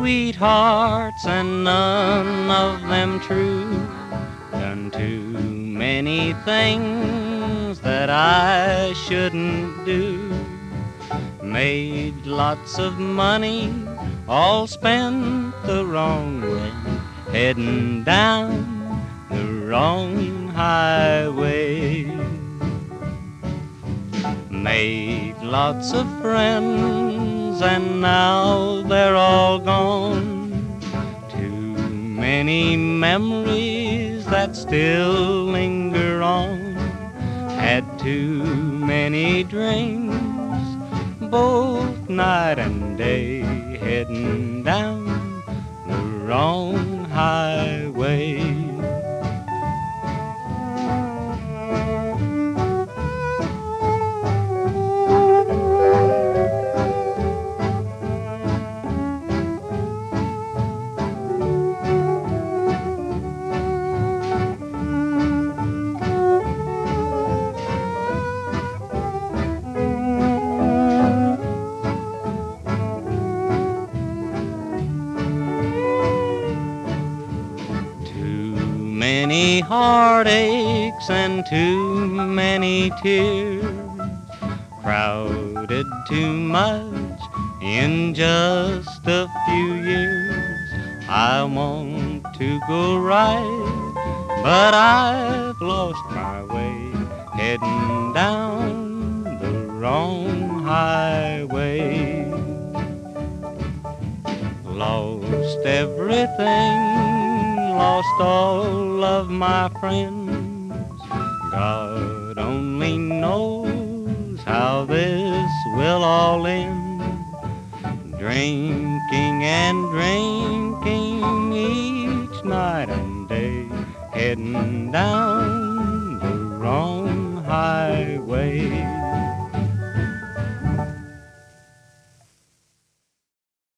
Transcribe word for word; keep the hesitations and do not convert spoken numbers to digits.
sweethearts and none of them true. Done too many things that I shouldn't do. Made lots of money, all spent the wrong way, heading down the wrong highway. Made lots of friends and now they're all gone. Too many memories that still linger on. Had too many dreams, both night and day, heading down the wrong highway. Many heartaches and too many tears, crowded too much in just a few years. I want to go right, but I've lost my way, heading down the wrong highway. Lost everything, lost all of my friends. God only knows how this will all end. Drinking and drinking each night and day, heading down the wrong highway.